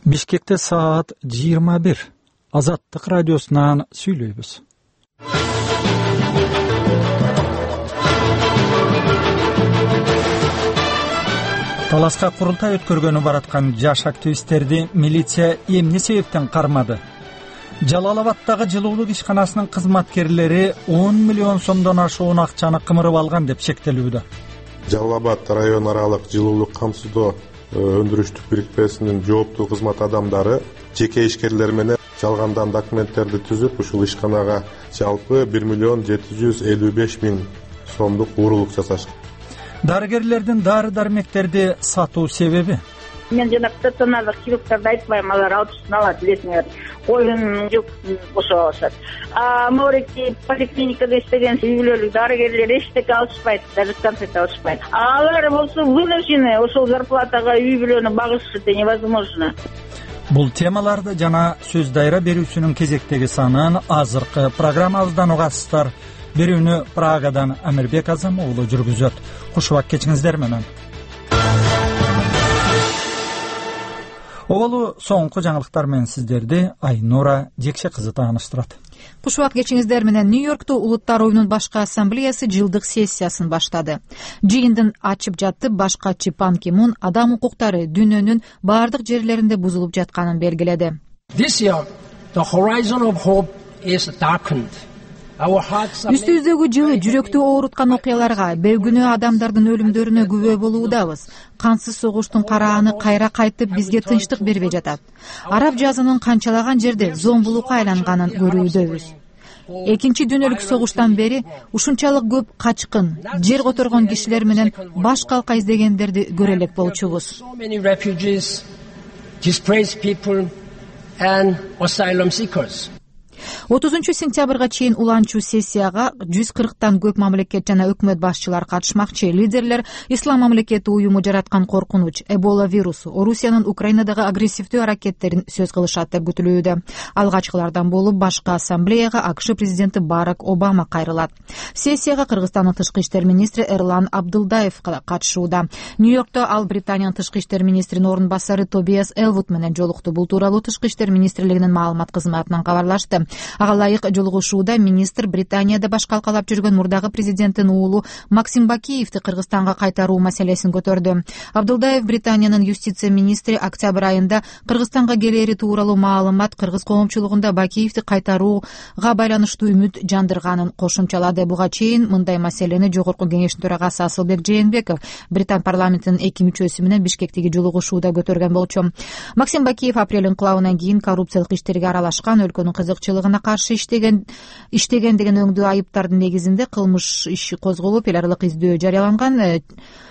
Бишкекте саат 21. Азаттык радиосунан сүйлөйбүз. Таласка курултай өткөргөнү бараткан жаш активисттерди милиция эмне себептен кармады? Жалал-Абадтагы жылуулук ишканасынын кызматкерлери 10 миллион сомдон ашуун акчаны кымырып алган деп шектелүүдө. Жалал-Абад район аралык жылуулук камсыздоо өндүрүштүк бирикмесинин жооптуу кызмат адамдары жеке ишкерлер менен жалгандан документтерди түзүп, ушул ишканага жалпы 1 миллион 755 миң сомдук уурулук жасашкан. Дарыгерлердин дары-дармектерди сатуу себеби? Мен жана стационардык хирургтарды айтпайм, алар алпысын алат, билесиңер. Коюн жылкысын кошо алышат. Моректи поликлиникада иштеген үй-бүлөлүк дарыгерлер эчтеке алышпайт, даже конфет алышпайт. Алар болсо вынуждены ошол зарплатага үй-бүлөнү багышышы невозможно. Бул темаларды жана сөз дайра берүүсүнүн кезектеги санын азыркы программабыздан угасыздар. Берүүнү Прагадан Амирбек Азам уулу жүргүзөт. Кушубак кечиңиздер менен. Оболу соңку жаңылыктар менен сиздерди Айнура Жекше кызы тааныштырат. Кушубак кечиңиздер менен Нью-Йоркту Улуттар оюнунун башкы ассамблеясы жылдык сессиясын баштады. Жыйындын ачып жатып баш катчы Пан Ки Мун адам укуктары дүйнөнүн бардык жерлеринде бузулуп жатканын белгиледи. This year, the horizon of hope is darkened. Үстүбүздөгү жылы жүрөктү ооруткан окуяларга, бейгүнөө адамдардын өлүмдөрүнө күбө болуудабыз. Кансыз согуштун карааны кайра кайтып бизге тынчтык бербей жатат. Араб жазынын канчалаган жерде зомбулукка айланганын көрүүдөбүз. Экинчи дүйнөлүк согуштан бери ушунчалык көп качкын, жер которгон кишилер менен баш калка издегендерди көрө элек болчубуз. 30 сентябрга чейин уланчу сессияга 140тан көп мамлекет жана өкмөт башчылары катышмакчы. Лидерлер ислам мамлекети уюму жараткан коркунуч, Эбола вирусу, Орусиянын Украинадагы агрессивдүү аракеттерин сөз кылышат деп күтүлүүдө. Алгачкылардан болуп башкы ассамблеяга АКШ президенти Барак Обама кайрылат. Сессияга Кыргызстандын тышкы иштер министри Эрлан Абдылдаев катышууда. Нью-Йоркто ал Британиянын тышкы иштер министринин орун басары Тобиас Элвуд менен жолукту. Бул тууралуу тышкы иштер министрлигинин маалымат кызматынан кабарлашты. Ага ылайык жолугушууда министр Британияда баш калкалап жүргөн мурдагы президенттин уулу Максим Бакиевди Кыргызстанга кайтаруу маселесин көтөрдү. Абдылдаев Британиянын юстиция министри октябрь айында Кыргызстанга келери тууралуу маалымат кыргыз коомчулугунда Бакиевди кайтарууга байланыштуу үмүт жандырганын кошумчалады. Буга чейин мындай маселени Жогорку кеңештин төрагасы Асылбек Жээнбеков Британ парламентинин 2 мүчөсү менен Бишкектеги жолугушууда көтөргөн болчу. Максим Бакиев апрель инкылабынан кийин коррупциялык иштерге аралашкан, өлкөнүн кызыкчылыгына каршы иштеген деген өңдүү айыптардын негизинде кылмыш иши козголуп, эл аралык издөө жарыяланган.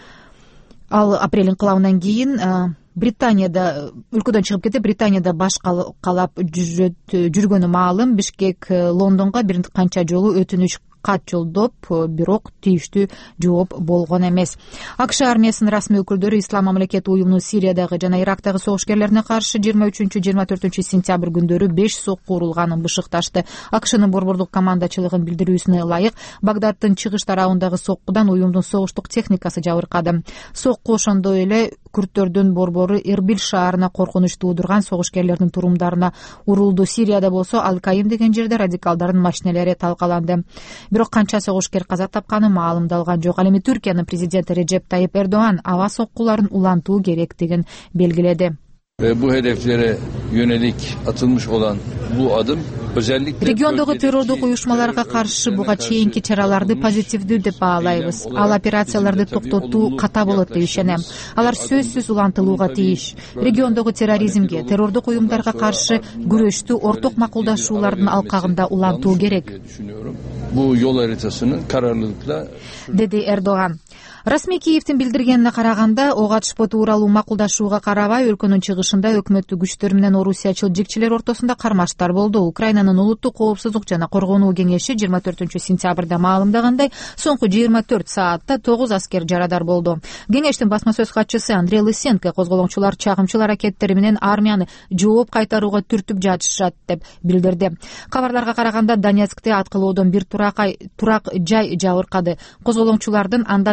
Ал апрель инкылабынан кийин Британияда өлкөдөн чыгып кетип, Британияда баш калап жүргөнү маалым. Бишкек Лондонго бир канча жолу өтүнүч кат жолдоп, бирок тийиштүү жооп болгон эмес. АКШ армиясынын расмий өкүлдөрү ислам мамлекети уюмунун Сириядагы жана Ирактагы согушкерлерине каршы 23-24 сентябрь күндөрү 5 сокку урулганын бышыкташты. АКШнын борбордук командачылыгын билдирүүсүнө ылайык, Багдадтын чыгыш тарабындагы соккудан уюмдун согуштук техникасы жабыркады. Сокку ошондой эле күрттөрдүн борбору Эрбил шаарына коркунуч туудурган согушкерлердин турумдарына урулду. Сирияда болсо Ал-Каим деген жерде радикалдардын машинелери талкаланды. Бирок канча согушкер каза тапканы маалымдалган жок. Ал эми Түркиянын президенти Реджеп Тайип Эрдоган аба соккуларын улантуу керектигин белгиледи. Bu hedeflere yönelik atılmış olan bu adım özellikle региондогу террордук уюшмаларга каршы буга чейинки чараларды позитивдүү деп баалайбыз. Ал операцияларды токтотуу ката болот деп ишенем. Алар сөзсүз улантылууга тийиш. Региондогу терроризмге, террордук уюмдарга каршы күрөштү орток макулдашуулардын алкагында улантуу керек. Bu yol haritasını kararlılıkla деди Эрдоган. Расмий Киевдин билдиргенине караганда, ок атышпоо тууралуу макулдашууга карабай, өлкөнүн чыгышында өкмөттүк күчтөр менен орусиячыл жикчилер ортосунда кармаштар болду. Украинанын улуттук коопсуздук жана коргонуу кеңеши 24 сентябрда маалымдагандай, соңку 24 саатта 9 аскер жарадар болду. Кеңештин басма сөз катчысы Андрей Лысенко козголоңчулар чагымчыл аракеттери менен армияны жооп кайтарууга түртүп жатышат деп билдирди. Кабарларга караганда, Донецкте аткылоодон бир турак жай жабыркады. Козголоңчулардын андан 2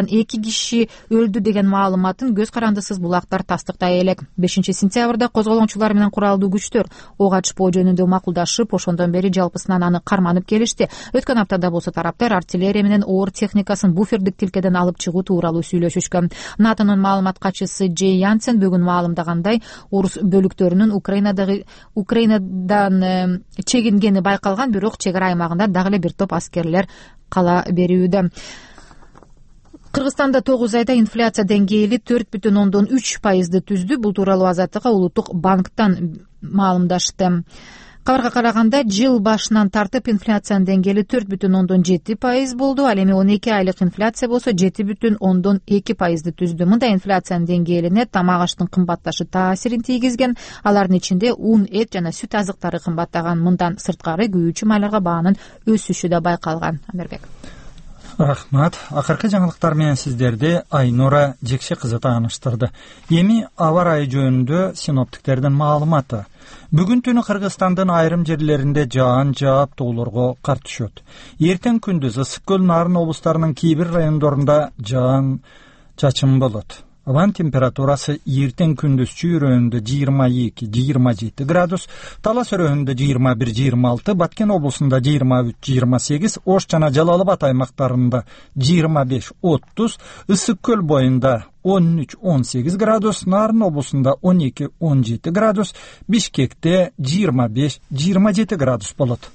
киши өлдү деген маалыматын көз карандысыз булактар тастыктай элек. 5-сентябрда козголоңчулар менен куралдуу күчтөр ок ачпоо жөнүндө макулдашып, ошондон бери жалпысынан аны карманып келишти. Өткөн аптада болсо тараптар артиллерия менен оор техникасын буфердик тилкеден алып чыгуу тууралуу сүйлөшүшкөн. НАТОнун маалымат катчысы Джей Янсен бүгүн маалымдагандай, орус бөлүктөрүнүн Украинадан чегингени байкалган, бирок чек ара аймагында дагы эле бир топ аскерлер кала берүүдө. Кыргызстанда 9 айда инфляция деңгээли 4,3% түздү. Бул тууралуу Азаттыкка Улуттук банктан маалымдашты. Кабарга караганда, жыл башынан тартып инфляциянын деңгээли 4,7% болду. Ал эми 12 айлык инфляция болсо 7,2% түздү. Мындай инфляциянын деңгээлине тамак аштын кымбатташы таасирин тийгизген. Алардын ичинде ун, эт жана сүт азыктары кымбаттаган. Мындан сырткары күйүүчү майларга баанын өсүшү да байкалган. Амербек. Рахмат. Акыркы жаңылыктар менен сиздерди Айнура Жекше кызы тааныштырды. Эми аба ырайы жөнүндө синоптиктердин маалыматы. Бүгүн түнү Кыргызстандын айрым жерлеринде жаан жаап тоолорго кар түшөт. Эртең күндүз Ысык көл, Нарын облустарынын кээ бир райондорунда жаан чачым болот. Аван температурасы эртең күндүз чүйрөөнүндө 22-27 градус, Талас өрөөнүндө 21-26, Баткен облусунда 23-28, Ош жана Жалал Абад аймактарында 25-30, Ысык көл боюнда 13-18 градус, Нарын облусунда 12-17 градус, Бишкекте 25-27 градус болот.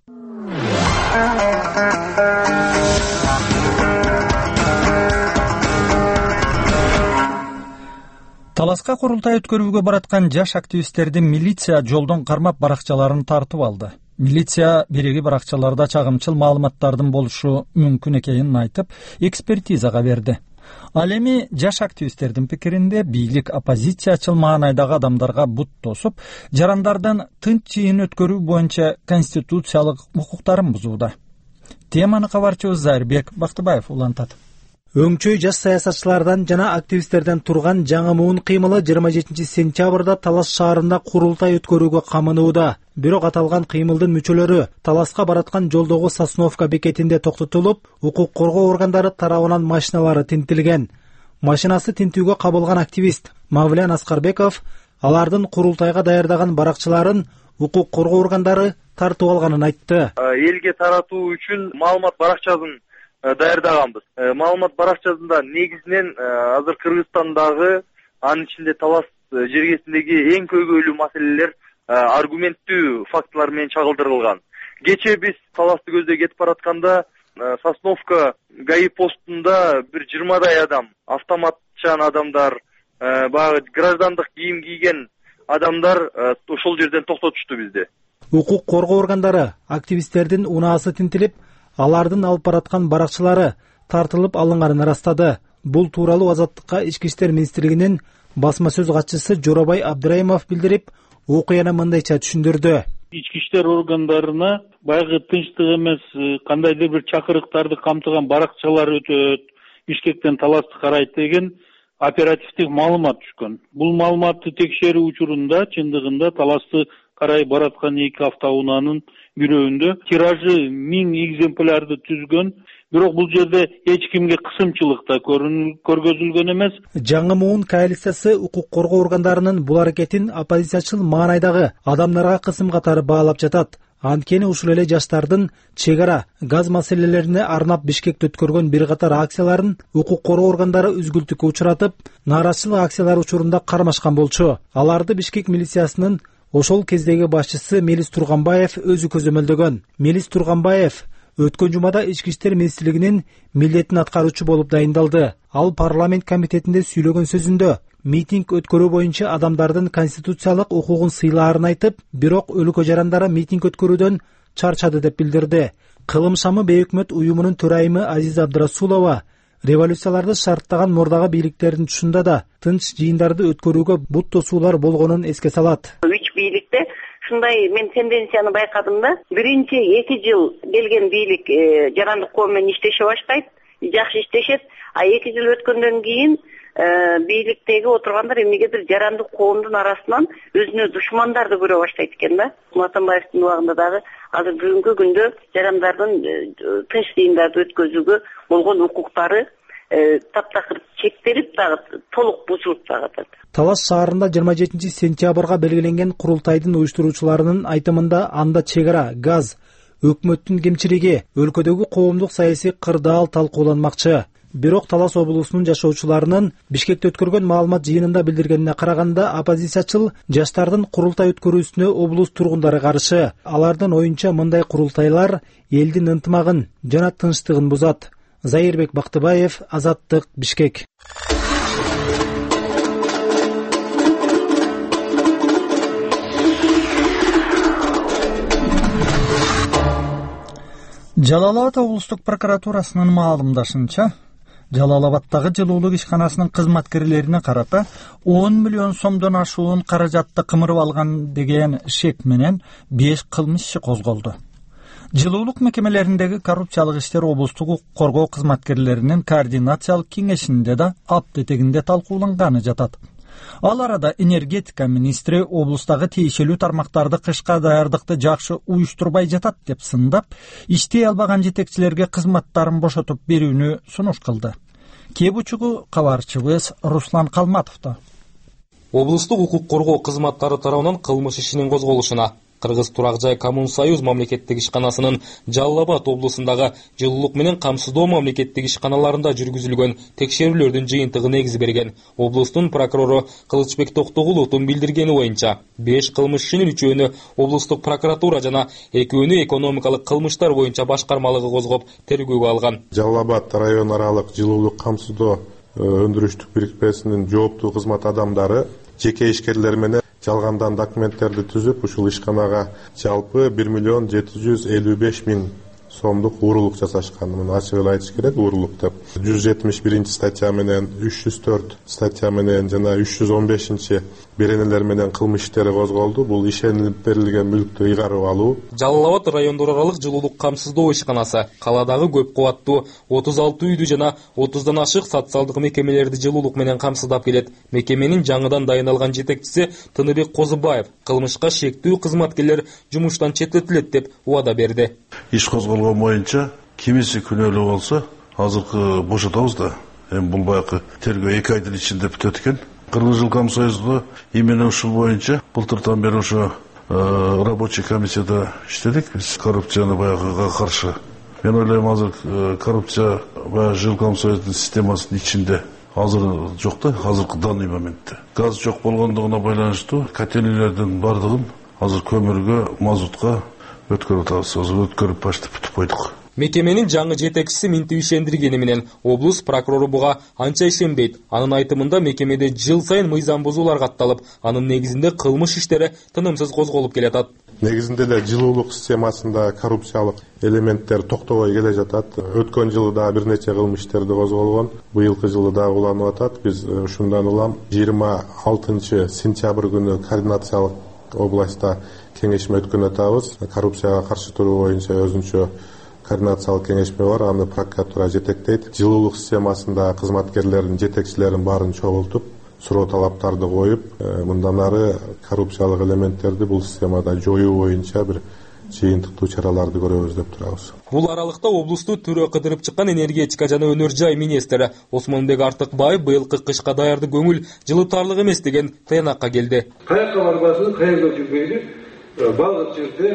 Таласка курултай өткөрүүгө бараткан жаш активисттерди милиция жолдон кармап баракчаларын тартып алды. Милиция биреги баракчаларда чагымчыл маалыматтардын болушу мүмкүн экенин айтып, экспертизага берди. Ал эми жаш активисттердин пикиринде бийлик оппозициячыл маанайдагы адамдарга бут тосуп, жарандардын тынч жыйын өткөрүү боюнча конституциялык укуктарын бузууда. Теманы кабарчыбыз Зарбек Бактыбаев улантат. Өңчөй жаш саясатчылардан жана активисттерден турган жаңы муун кыймылы 27-сентябрда Талас шаарында курултай өткөрүүгө камынууда. Бирок аталган кыймылдын мүчөлөрү Таласка бараткан жолдогу Сосновка бекетинде токтотулуп, укук коргоо органдары тарабынан машиналары тинтилген. Машинасы тинтүүгө кабылган активист Мавлян Аскарбеков алардын курултайга даярдаган баракчыларын укук коргоо органдары тартып алганын айтты. Элге таратуу үчүн маалымат баракчасын даярдаганбыз. Маалымат баракчасында негизинен азыр Кыргызстандагы, анын ичинде Талас жергесиндеги эң көйгөйлүү маселелер аргументтүү фактылар менен чагылдырылган. Кече биз Таласты көздөй кетип баратканда Сосновка ГАИ постунда бир 20дай адам, автоматчан адамдар, баягы граждандык кийим кийген адамдар ошол жерден токтотушту бизди. Укук коргоо органдары активисттердин унаасы тинтилип, алардын алып бараткан баракчылары тартылып алынганын ырастады. Бул тууралуу Азаттыкка Ички иштер министрлигинин басма сөз катчысы Жоробай Абдыраимов билдирип, окуяны мындайча түшүндүрдү. Ички иштер органдарына баягы тынчтык эмес, кандайдыр бир чакырыктарды камтыган баракчалар өтөт, Бишкектен Таласты карайт деген оперативдик маалымат түшкөн. Бул маалыматты текшерүү учурунда чындыгында Таласты карай бараткан 2 автоунаанын бирөөндө тиражы 1000 экземплярды түзгөн, бирок бул жерде эч кимге кысымчылык да көргөзүлгөн эмес. Жаңы муун коалициясы укук коргоо органдарынын бул аракетин оппозициячыл маанайдагы адамдарга кысым катары баалап жатат. Анткени ушул эле жаштардын чек ара, газ маселелерине арнап Бишкекте өткөргөн бир катар акцияларын укук коргоо органдары үзгүлтүккө учуратып, нааразычылык акциялары учурунда кармашкан болчу. Аларды Бишкек милициясынын ошол кездеги башчысы Мелис Турганбаев өзү көзөмөлдөгөн. Мелис Турганбаев өткөн жумада Ички иштер министрлигинин милдетин аткаруучу болуп дайындалды. Ал парламент комитетинде сүйлөгөн сөзүндө митинг өткөрүү боюнча адамдардын конституциялык укугун сыйлаарын айтып, бирок өлкө жарандары митинг өткөрүүдөн чарчады деп билдирди. Кылым шамы бейөкмөт уюмунун төрайымы Азиза Абдрасулова революцияларды шарттаган мурдагы бийликтердин тушунда да тынч жыйындарды өткөрүүгө бут тосуулар болгонун эске салат. Үч бийликте ушундай мен тенденцияны байкадым да. Биринчи 2 жыл келген бийлик жарандык коом менен иштеше баштайт, жакшы иштешет. А 2 жыл өткөндөн кийин бийликтеги отургандар эмнегедир жарандык коомдун арасынан өзүнө душмандарды көрө баштайт экен да. Атамбаевдин убагында дагы азыр бүгүнкү күндө жарандардын тынч жыйындарды өткөзүүгө болгон укуктары таптакыр чектелип дагы толук бузулуп дагы атат. Талас шаарында 27 сентябрга белгиленген курултайдын уюштуруучуларынын айтымында анда чек ара, газ, өкмөттүн кемчилиги, өлкөдөгү коомдук саясий кырдаал талкууланмакчы. Бирок Талас облусунун жашоочуларынын Бишкекте өткөргөн маалымат жыйынында билдиргенине караганда, оппозициячыл жаштардын курултай өткөрүүсүнө облус тургундары каршы. Алардын оюнча мындай курултайлар элдин ынтымагын жана тынчтыгын бузат. Заирбек Бактыбаев, Азаттык, Бишкек. Жалал Абад облустук прокуратурасынын маалымдашынча, Жалал Абадтагы жылуулук ишканасынын кызматкерлерине карата 10 миллион сомдон ашуун каражатты кымырып алган деген шек менен 5 кылмыш иши козголду. Жылуулук мекемелериндеги коррупциялык иштер облустук укук коргоо кызматкерлеринин координациялык кеңешинде да апт этегинде талкууланганы жатат. Ал арада энергетика министри облустагы тиешелүү тармактарды кышка даярдыкты жакшы уюштурбай жатат деп сындап, иштей албаган жетекчилерге кызматтарын бошотуп берүүнү сунуш кылды. Кеп учугу кабарчыбыз Руслан Калматовдо. Облустук укук коргоо кызматтары тарабынан кылмыш ишинин козголушуна Кыргыз Турак жай Коммунсоюз мамлекеттик ишканасынын Жалал Абад облусундагы жылуулук менен камсыздоо мамлекеттик ишканаларында жүргүзүлгөн текшерүүлөрдүн жыйынтыгы негиз берген. Облустун прокурору Кылычбек Токтогуловдун билдиргени боюнча 5 кылмыш ишинин 3-өөнү облустук прокуратура жана 2-өөнү экономикалык кылмыштар боюнча башкармалыгы козгоп тергөөгө алган. Жалал Абад район аралык жылуулук камсыздоо өндүрүштүк бирикмесинин жооптуу кызмат адамдары жеке ишкерлер менен жалгандан документтерди түзүп, ушул ишканага жалпы 1 миллион 755 миң сомдук уурулук жасашкан. Муну ачык эле айтыш керек, уурулук деп. 171 статья менен, 304 статья менен жана 315 беренелер менен кылмыш иштери козголду. Бул ишенип берилген мүлктү ыйгарып алуу. Жалал Абад райондор аралык жылуулук камсыздоо ишканасы каладагы көп кубаттуу 36 үйдү жана 30дан ашык социалдык мекемелерди жылуулук менен камсыздап келет. Мекеменин жаңыдан дайындалган жетекчиси Тыныбек Козубаев кылмышка шектүү кызматкерлер жумуштан четтетилет деп убада берди. Иш козголгон боюнча кимиси күнөөлүү болсо азыркы бошотобуз да. Эми бул баягы тергөө 2 айдын ичинде бүтөт экен. Кыргыз Комсоюзда именно ушул боюнча былтыртан бери ошо рабочий комиссияда иштедик. Биз коррупцияны баягыга каршы. Мен ойлойм, азыр коррупция баягы Жилкомсоюздун системасынын ичинде азыр жок да, азыркы данный моментте. Газ жок болгондугуна байланыштуу котельнийлердин бардыгын азыр көмүргө, мазутка өткөрүп атабыз. Азыр өткөрүп баштап бүтүп койдук. Мекеменин жаңы жетекчиси минтип ишендиргени менен облус прокурору буга анча ишенбейт. Анын айтымында мекемеде жыл сайын мыйзам бузуулар катталып, анын негизинде кылмыш иштери тынымсыз козголуп келатат. Негизинде да жылуулук системасында коррупциялык элементтер токтобой келе жатат. Өткөн жылы да бир нече кылмыш иштерди козголгон, быйылкы жылы да уланып атат. Биз ушундан улам 26 сентябрь күнү координациялык областта кеңешме өткөн атабыз. Коррупцияга каршы туруу боюнча өзүнчө координациялык кеңешме бар, аны прокуратура жетектейт. Жылуулук системасында кызматкерлердин жетекчилерин баарын чогултуп, суроо талаптарды коюп, мындан ары коррупциялык элементтерди бул системада жоюу боюнча бир жыйынтыктуу чараларды көрөбүз деп турабыз. Бул аралыкта облусту түрө кыдырып чыккан энергетика жана өнөр жай министри Осмонбек Артыкбаев быйылкы кышка даярдык көңүл жылытарлык эмес деген тыянакка келди. Каяка барбасын, каерге жүрбөйлү, баардык жерде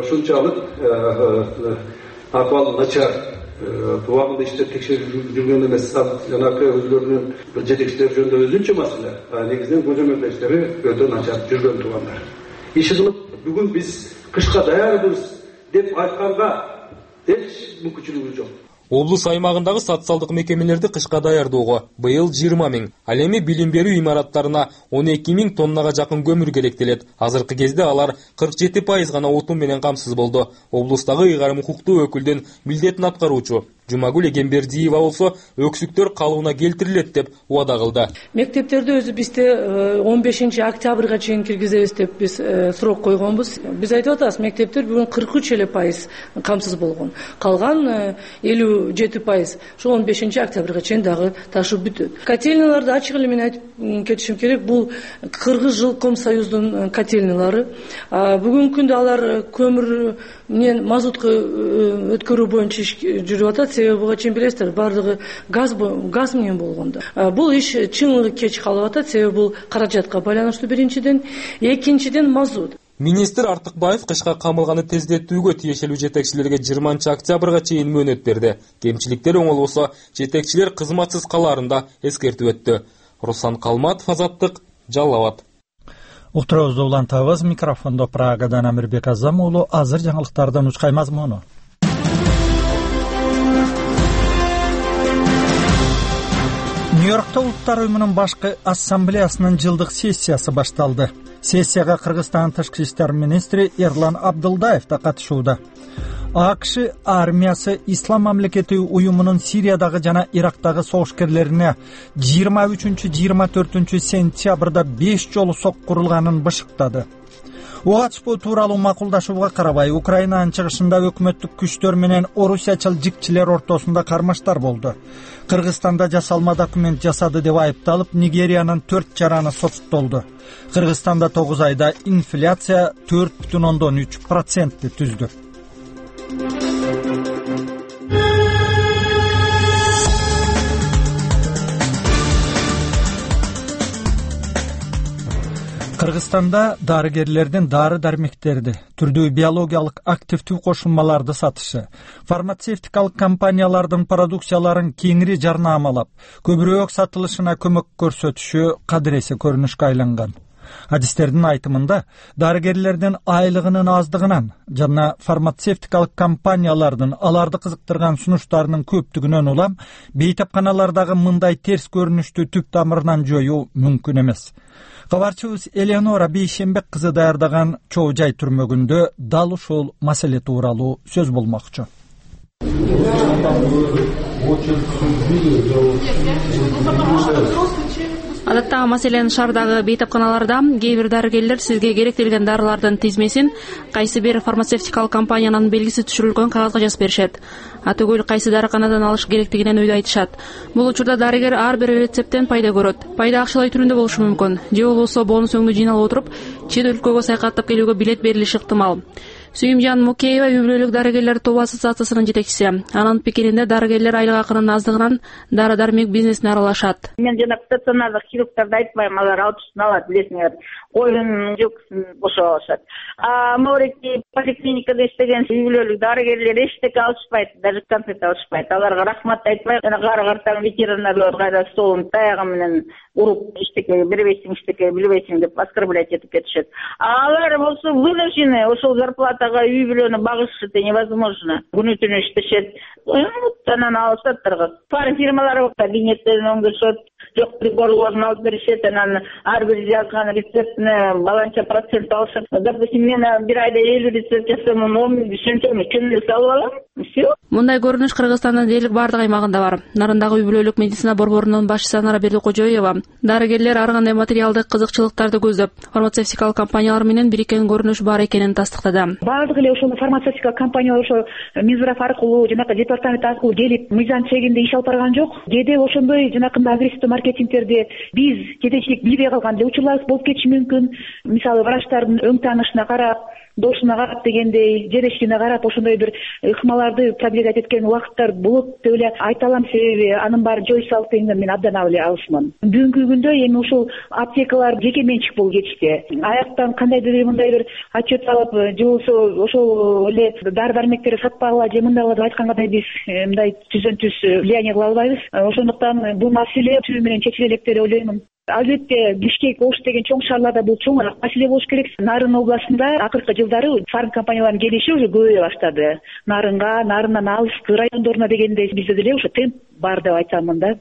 ушунчалык абал начар, убагында иштеп текшерип жүргөн эмес. Жанагы өзлөрүнүн жетекчилери жөнүндө өзүнчө маселе, негизинен көзөмөл иштери өтө начар жүргөн туугандар. Иши кылып бүгүн биз кышка даярбыз деп айтканга эч мүмкүнчүлүгү жок. Облус аймагындагы социалдык мекемелерди кышка даярдоого быйыл 20 миң, ал эми билим берүү имараттарына 12 миң тоннага жакын көмүр керектелет. Азыркы кезде алар 47% гана отун менен камсыз болду. Облустагы ыйгарым укуктуу өкүлдүн милдетин аткаруучу Жумагүл Эгембердиева болсо өксүктөр калыбына келтирилет деп убада кылды. Мектептерди өзү бизде 15 октябрга чейин киргизебиз деп биз срок койгонбуз. Биз айтып атабыз, мектептер бүгүн 43% камсыз болгон. Калган 57% ошо 15 октябрга чейин дагы ташып бүтөт. Котельнияларды ачык эле мен айтып кетишим керек. Бул Кыргыз Жилкомсоюздун котельниялары. Бүгүнкү күндө алар көмүр менен мазутка өткөрүү боюнча жүрүп атат. себеби буга чейин билесиздер, баардыгы газ менен болгондо. Бул иш чыңгы кеч калып атат, себеби бул каражатка байланыштуу биринчиден, экинчиден мазут. Министр Артыкбаев кышка камылганы тездетүүгө тиешелүү жетекчилерге 20-октябрга чейин мөөнөт берди. Кемчиликтер оңолбосо жетекчилер кызматсыз калаарын да эскертип өттү. Руслан Калматов, Азаттык, Жалал Абад. Уктуруубузду улантабыз. Микрофондо Прагадан Амирбек Азам уулу. Азыр жаңылыктардын учкай мазмуну. Нью-Йоркто Улуттар уюмунун башкы ассамблеясынын жылдык сессиясы башталды. Сессияга Кыргызстан тышкы иштер министри Эрлан Абдылдаев да катышууда. АКШ армиясы Ислам мамлекети уюмунун Сириядагы жана Ирактагы согушкерлерине 23-24 сентябрда 5 жолу соккурулганын бышыктады. Ого ачпоо тууралуу макулдашууга карабай, Украинанын чыгышында өкмөттүк күчтөр менен орусиячыл жикчилер ортосунда кармаштар болду. Кыргызстанда жасалма документ жасады деп айыпталып, Нигериянын 4 жараны соттолду. Кыргызстанда 9 айда инфляция 4,3% түздү. Кыргызстанда дарыгерлердин дары-дармектерди, түрдүү биологиялык активдүү кошулмаларды сатышы, фармацевтикалык компаниялардын продукцияларын кеңири жарнамалап, көбүрөөк сатылышына көмөк көрсөтүшү кадыресе көрүнүшкө айланган. Адистердин айтымында, дарыгерлердин айлыгынын аздыгынан жана фармацевтикалык компаниялардын аларды кызыктырган сунуштарынын көптүгүнөн улам, бейтапканалардагы мындай терс көрүнүштү түп тамырынан жоюу мүмкүн эмес. Кабарчыбыз Элеонора Бейшембек кызы даярдаган чоо жай түрмөгүндө дал ушул маселе тууралуу сөз болмокчу. Адаттагы маселенин шаардагы бейтапканаларда кээ бир дарыгерлер сизге керектелген дарылардын тизмесин кайсы бир фармацевтикалык компаниянын белгиси түшүрүлгөн кагазга жазып беришет. Атөгүл кайсы дарыканадан алыш керектигинен өйдө айтышат. Бул учурда дарыгер ар бир рецепттен пайда көрөт. Пайда акчалай түрүндө болушу мүмкүн. Же болбосо бонус өңдү жыйналып отуруп, чет өлкөгө саякаттап келүүгө билет берилиши ыктымал. Сүйүмжан Мукеева үй бүлөлүк дарыгерлер тобу ассоциациясынын жетекчиси. Анын пикиринде дарыгерлер айлык акынын аздыгынан дары-дармек бизнесине аралашат. Мен жанагы стационардык хирургтарды айтпайм, алар алпыстан алат, билесиңер. Коюнун жылкысын бошоп алышат. Морики поликлиникада иштеген үй бүлөлүк дарыгерлер эчтеке алышпайт, даже концерт алышпайт. Аларга рахмат айтпай, жана кары картан ветеринарлар кайда столун таягы менен уруп эчтеке билбейсиң деп оскорблять этип кетишет. Алар болсо вынуждены ошол зарплатага үй бүлөнү багышышты невозможно. Күнү түнү иштешет. Анан алышаттыр. Фармфирмалар кабинеттерин оңдошот, жок приборлорун алып беришет, анан ар бир жазган рецептине баланча процент алышат. Допустим, мен бир айда 50 рецепт жасасам, 10 миң түшүнчөмүн, күнү салып алам. Все. Мындай көрүнүш Кыргызстандын дээрлик бардык аймагында бар. Нарындагы үй бүлөлүк медицина борборунун башчысы Анара Бердикожоева дарыгерлер ар кандай материалдык кызыкчылыктарды көздөп, фармацевтикалык компаниялар менен бириккен көрүнүш бар экенин тастыктады. Бардык эле ошол фармацевтикалык компаниялар ошо Минздрав аркылуу, жанагы департамент аркылуу келип, мыйзам чегинде иш алып барган жок. Кээде ошондой жанакындай агрессивдүү маркетингтерди биз жетекчилик билбей калган эле учурлар болуп кетиши мүмкүн. Мисалы, врачтардын өң таанышына карап, дошуна карап дегендей, жерешкине карап ошондой бир ыкмаларды продвигать эткен убакыттар болот деп эле айта алам, себеби анын баары жой салып дегенде мен абдан эле алышман. Бүгүнкү күндө эми ушул аптекалар жеке менчик болуп кетишти. Аяктан кандайдыр мындай бир отчет алып, же болбосо ошол эле дары-дармектерди сатпагыла же мындайла деп айтканга биз мындай түздөн-түз влияние кыла албайбыз. Ошондуктан бул маселе чүрүү менен чечиле элек деп ойлоймун. Албетте Бишкек, Ош деген чоң шаарларда бул чоңураак маселе болуш керек. Нарын областында акыркы жылдары фарм компанияларынын келиши уже көбөйө баштады. Нарындан алыскы райондоруна дегенде бизде деле ошо темп бар деп айтамын да.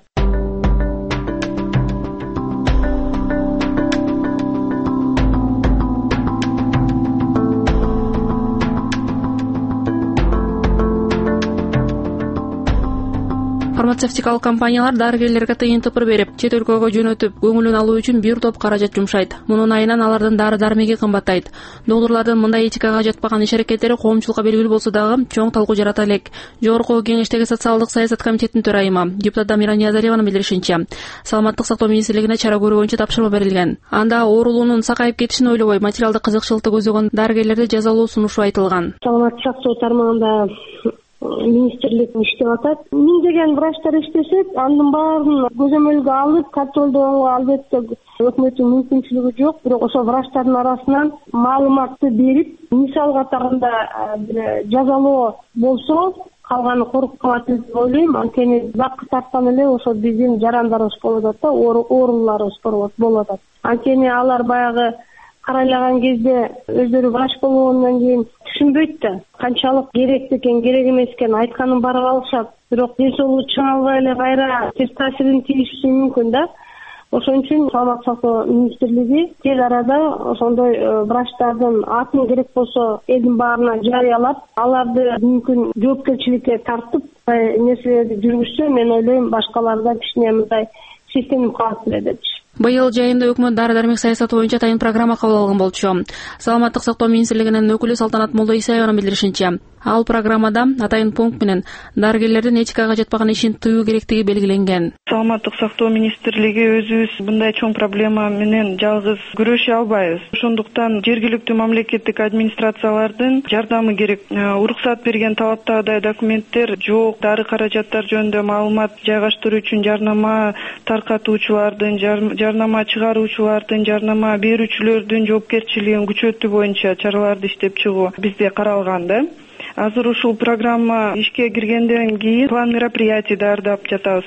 Фармацевтикалык компаниялар дарыгерлерге тыйын тыпыр берип, чет өлкөгө жөнөтүп, көңүлүн алуу үчүн бир топ каражат жумшайт. Мунун айынан алардын дары-дармеги кымбаттайт. Доктурлардын мындай этикага жатпаган иш-аракеттери коомчулукка белгилүү болсо дагы чоң талкуу жарата элек. Жогорку Кеңештеги социалдык саясат комитетинин төрайымы, депутат Дамира Ниязалиеванын билдиришинче, саламаттык сактоо министрлигине чара көрүү боюнча тапшырма берилген. Анда оорулуунун сакайып кетишин ойлобой, материалдык кызыкчылыкты көзөгөн дарыгерлерди жазалоо сунушу айтылган. Саламаттык сактоо тармагында министрлик иштеп атат. Миңдеген врачтар иштешет, анын баарын көзөмөлгө алып, контролдоого албетте өкмөттүн мүмкүнчүлүгү жок, бирок ошо врачтардын арасынан маалыматты берип, мисал катарында жазалоо болсо, калганы коруп калат деп ойлойм. Анткени закы тарткан эле ошо биздин жарандарыбыз болуп атат да, ооруларыбыз болуп атат. Анткени алар баягы карайлаган кезде өздөрү врач болгондон кийин түшүнбөйт да, канчалык керек экен, керек эмес экен айтканын барып алышат. Бирок ден соолугу чыңалбай эле кайра терс таасирин тийиши мүмкүн да. Ошон үчүн Саламаттык сактоо министрлиги тез арада ошондой врачтардын атын керек болсо элдин баарына жарыялап, аларды мүмкүн жоопкерчиликке тартып, нерселерди жүргүзсө, мен ойлойм башкалар да кичине мындай система калат эле депчи. Быйыл жайында өкмөт дары-дармек саясаты боюнча атайын программа кабыл алган болчу. Саламаттык сактоо министрлигинин өкүлү Салтанат Молдоисаеванын билдиришинче, ал программада атайын пункт менен дарыгерлердин этикага жатпаган ишин тыюу керектиги белгиленген. Саламаттык сактоо министрлиги өзүбүз мындай чоң проблема менен жалгыз күрөшө албайбыз. Ошондуктан жергиликтүү мамлекеттик администрациялардын жардамы керек. Уруксат берген талаптагыдай документтер жок, дары каражаттар жөнүндө маалымат жайгаштыруу үчүн жарнама таркатуучулардын, жарнама чыгаруучулардын, жарнама берүүчүлөрдүн жоопкерчилигин күчөтүү боюнча чараларды иштеп чыгуу бизде каралган да. Азыр ушул программа ишке киргенден кийин план мероприятий даярдап жатабыз.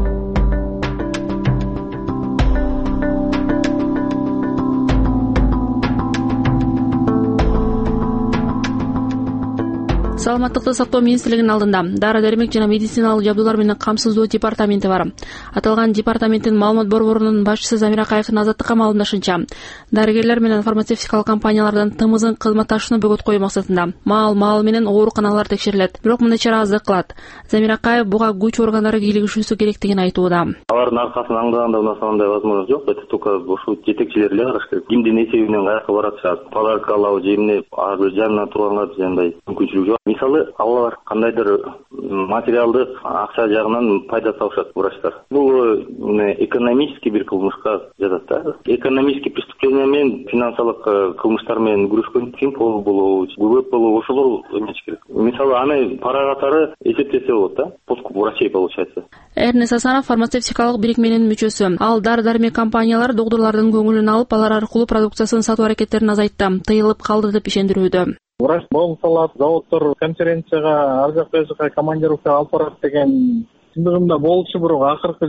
Саламаттыкты сактоо министрлигинин алдында дары-дармек жана медициналык жабдуулар менен камсыздоо департаменти бар. Аталган департаменттин маалымат борборунун башчысы Замир Акаевдин Азаттыкка маалымдашынча, дарыгерлер менен фармацевтикалык компаниялардан тымызын кызматташууну бөгөт коюу максатында маал менен ооруканалар текшерилет. Бирок мындай чара аздык кылат. Замир Акаев буга күч органдары кийлигишүүсү керектигин айтууда. Алардын аркасын аңдаганда андай возможность жок. Это только ошо жетекчилер эле караш керек. Кимдин эсебинен каяка баратышат, подарка алабы же эмне, жанына турганга андай мүмкүнчүлүк жок. Мисалы, алар кандайдыр материалдык акча жагынан пайда табышат врачтар. Бул экономический бир кылмышка жатат да. Экономический преступление менен финансылык кылмыштар менен күрөшкөн Финпол болобу, ГУВЭП болобу, ошолор эмес керек. Мисалы, аны пара катары эсептесе болот да. Подкуп врачей получается. Эрнес Асанов фармацевтикалык бирикменин мүчөсү. Ал дары-дармек компаниялар доктурлардын көңүлүн алып, алар аркылуу продукциясын сатуу аракеттерин азайтты, тыйылып калды деп ишендирүүдө. Врач болуп салат, заводдор конференцияга, ар жака командировка алып барат деген чындыгында болчу, бирок акыркы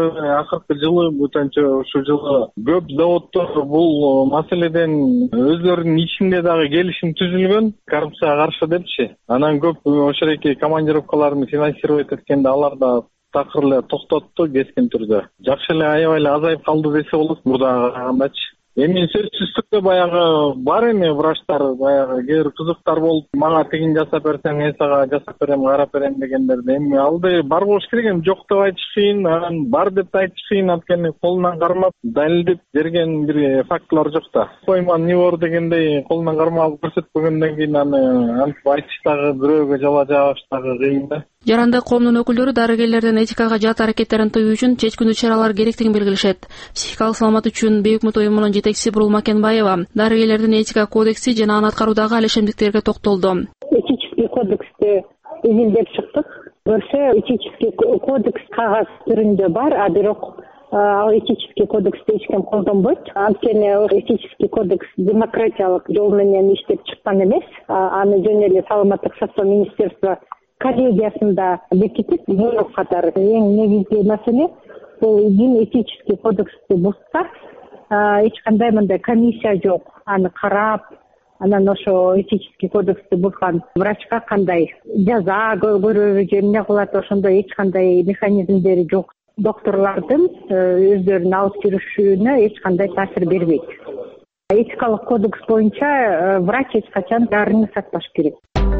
жылы бутанча ушу жылы көп заводдор бул маселеден өздөрүнүн ичинде дагы келишим түзүлгөн, коррупцияга каршы депчи. Анан көп ошол эки командировкаларды финансировать эткенде алар да такыр эле токтотту кескин түрдө. Жакшы эле аябай эле азайып калды десе болот мурдага карагандачы. Эми сөзсүз түрдө баягы бар эми врачтар баягы кээ бир кызыктар болуп, мага тигин жасап берсең, мен сага жасап берем, карап берем дегендерде эми алды бар болуш керек, эми жок деп айтыш кыйын, анан бар деп айтыш кыйын, анткени колунан кармап далилдеп берген бир фактылар жок да. Койман Нивор дегендей колунан кармап көрсөтпөгөндөн кийин аны антип айтыш дагы бирөөгө жала жабыш дагы кыйын да. Жаранды коомдун өкүлдөрү дарыгерлердин этикага жат аракеттерин тыюу үчүн чечкиндүү чаралар керектигин белгилешет. Психикалык саламат үчүн Бейөкмөт уюмунун жетекчиси Бурул Макенбаева дарыгерлердин этика кодекси жана аны аткаруудагы алешемдиктерге токтолду. Этический кодексти изилдеп чыктык. Көрсө, этический кодекс кагаз түрүндө бар, а бирок ал этический кодексти эч ким колдонбойт. Анткени этический кодекс демократиялык жол менен иштеп чыккан эмес. Аны жөн эле Саламаттык сактоо министерство коллегиясында бекитип, бирок катары эң негизги маселе бул этический кодексти бузса, эч кандай мындай комиссия жок. Аны карап, анан ошо этический кодексти бузган врачка кандай жаза көрөбү же эмне кылат, ошондой эч кандай механизмдери жок. Докторлордун өздөрүнүн алып жүрүшүнө эч кандай таасир бербейт. Этикалык кодекс боюнча врач эч качан дарыны сатпаш керек.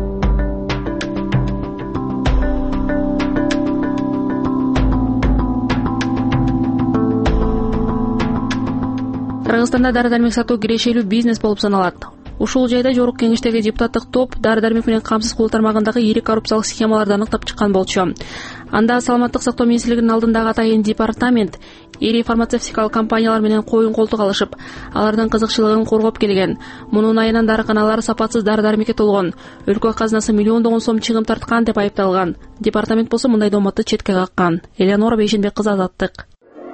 Кыргызстанда дары-дармек сатуу кирешелүү бизнес болуп саналат. Ушул жайда Жогорку Кеңештеги депутаттык топ дары-дармек менен камсыз кылуу тармагындагы ири коррупциялык схемаларды аныктап чыккан болчу. Анда Саламаттык сактоо министрлигинин алдындагы атайын департамент ири фармацевтикалык компаниялар менен коюн колтук алышып, алардын кызыкчылыгын коргоп келген. Мунун айынан дарыканалар сапатсыз дары-дармекке толгон, өлкө казынасы миллиондогон сом чыгым тарткан деп айыпталган. Департамент болсо мындай домотту четке каккан. Элеонора Бейшенбек кызы, Азаттык.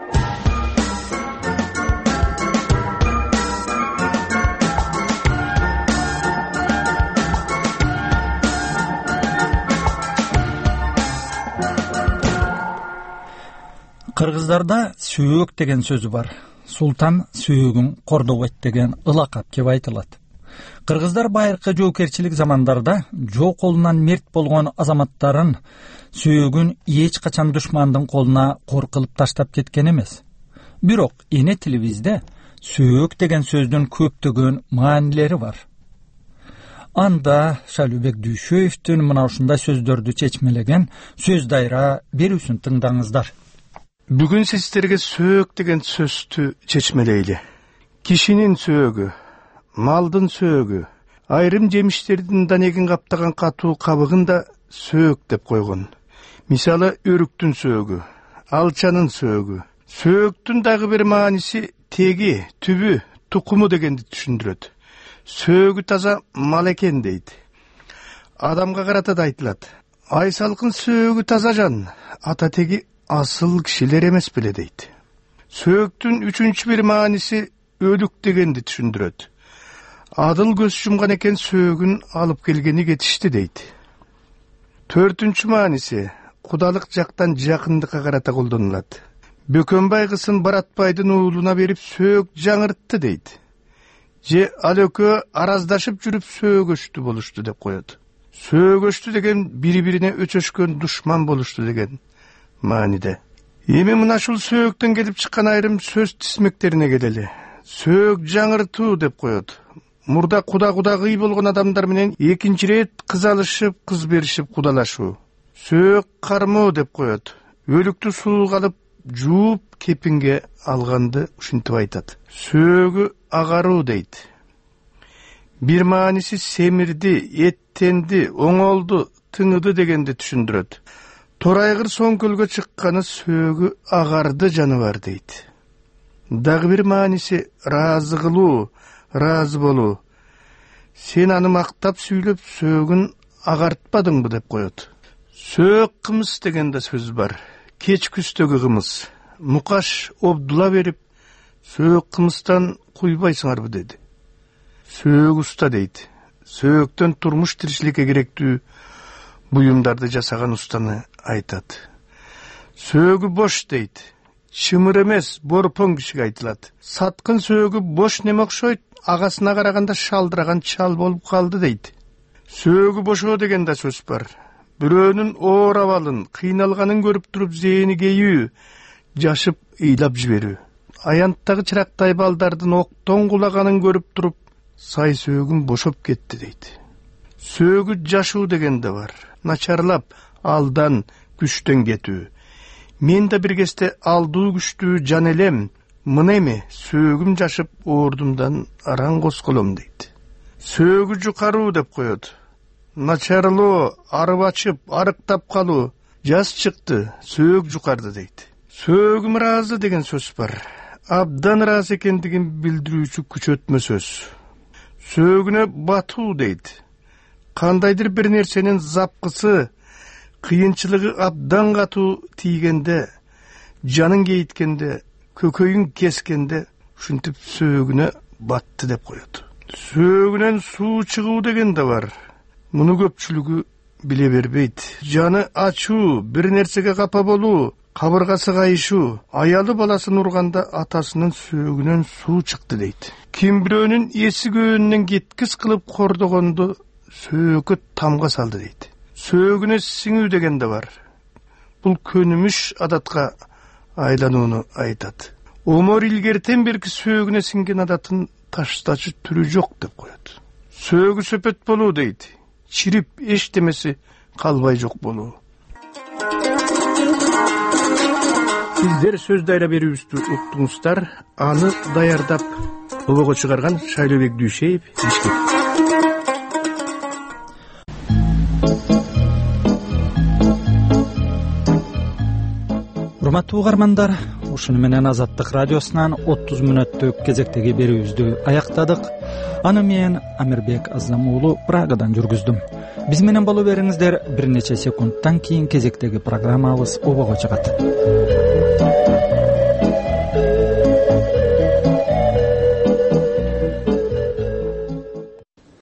Кыргыздарда сөөк деген сөзү бар. Султан сөөөгүн кордобойт деген ылакап кеп айтылат. Кыргыздар байыркы жоокерчилик замандарда жоо колунан мерт болгон азаматтарын сөөөгүн эч качан душмандын колуна кор кылып таштап кеткен эмес. Бирок эне тилибизде сөөк деген сөздүн көптөгөн маанилери бар. Анда Шайлообек Дүйшөевдүн мына ушундай сөздөрдү чечмелеген сөз дайра берүүсүн тыңдаңыздар. Бүгүн сиздерге сөөк деген сөздү чечмелейли. Кишинин сөөгү, малдын сөөгү, айрым жемиштердин данегин каптаган катуу кабыгын да сөөк деп койгон. Мисалы, өрүктүн сөөгү, алчанын сөөгү. Сөөктүн дагы бир мааниси теги, түбү, тукуму дегенди түшүндүрөт. Сөөгү таза мал экен дейт. Адамга карата да айтылат. Айсалкын сөөгү таза жан, ата теги асыл кишилер эмес беле дейт. Сөөктүн үчүнчү бир мааниси өлүк дегенди түшүндүрөт. Адыл көз жумган экен сөөгүн алып келгени кетишти дейт. Төртүнчү мааниси кудалык жактан жакындыкка карата колдонулат. Бөкөнбай кызын Баратбайдын уулуна берип сөөк жаңыртты дейт. Же ал экөө араздашып жүрүп сөөгөштү болушту деп коет. Сөөгөштү деген бири-бирине өчөшкөн душман болушту деген мааниде. Эми мына ушул сөөктөн келип чыккан айрым сөз тисмектерине келели. Сөөк жаңыртуу деп коет. Мурда куда-кудагый болгон адамдар менен экинчи рет кыз алышып, кыз беришип кудалашуу. Сөөк кармоо деп коет. Өлүктү сууга алып, жууп, кепинге алганды ушинтип айтат. Сөөгү агаруу дейт. Бир мааниси семирди, эттенди, оңолду, тыңыды дегенди түшүндүрөт. Торайгыр соң көлгө чыкканы сөөгү агарды жаныбар дейт. Дагы бир мааниси ыраазы кылуу, ыраазы болуу. Сен аны мактап сүйлөп сөөгүн агартпадыңбы деп коет. Сөөк кымыз деген да сөз бар. Кеч күстөгү кымыз. Мукаш обдула берип, сөөк кымыздан куйбайсыңарбы деди. Сөөк уста дейт. Сөөктөн турмуш тиричиликке керектүү буюмдарды жасаган устаны айтат. Сөөгү бош дейт. Чымыр эмес, борпоң кишиге айтылат. Саткын сөөгү бош неме окшойт, агасына караганда шалдыраган чал болуп калды дейт. Сөөгү бошоо деген да сөз бар. Бирөөнүн оор абалын, кыйналганын көрүп туруп зээни кейүү, жашып ыйлап жиберүү. Аянттагы чырактай балдардын октон кулаганын көрүп туруп, сай сөөгүн бошоп кетти дейт. Сөөгү жашуу деген да бар. Начарлап, алдан, күчтөн кетүү. Мен да бир кезде алдуу күчтүү жан элем, мына эми сөөгүм жашып оордумдан араң косколом дейт. Сөөгү жукаруу деп коет. Начарлоо, арып ачып, арыктап калуу. Жаз чыкты, сөөк жукарды дейт. Сөөгүм ыраазы деген сөз бар. Абдан ыраазы экендигин билдирүүчү күчөтмө сөз. Сөөгүнө батуу дейт. Кандайдыр бир нерсенин запкысы, кыйынчылыгы абдан катуу тийгенде, жаның кейиткенде, көкөйүн кескенде, ушинтип сөөгүнө батты деп коет. Сөөгүнөн суу чыгуу деген да бар. Муну көпчүлүгү биле бербейт. Жаны ачуу, бир нерсеге капа болуу, кабыргасы кайышуу, аялы баласын урганда атасынын сөөгүнөн суу чыкты дейт. Ким бирөөнүн эси көөнүнөн кеткис кылып кордогонду сөөгү тамга салды дейт. Сөөгүнө сиңүү деген да бар. Бул көнүмүш адатка айланууну айтат. Омор илгертен берки сөөгүнө сиңген адатын таштачы түрү жок деп коет. Сөөгү сөпөт болуу дейт. Чирип эчтемеси калбай жок болуу. Сиздер сөз дайра берүүбүздү уктуңуздар. Аны даярдап обого чыгарган Шайлообек Дүйшөев, Бишкек. урматтуу угармандар, ушуну менен Азаттык радиосунан 30 мүнөттүк кезектеги берүүбүздү аяктадык. Аны мен Амирбек Азам уулу Прагадан жүргүздүм. Биз менен боло бериңиздер, бир нече секундтан кийин кезектеги программабыз обого чыгат.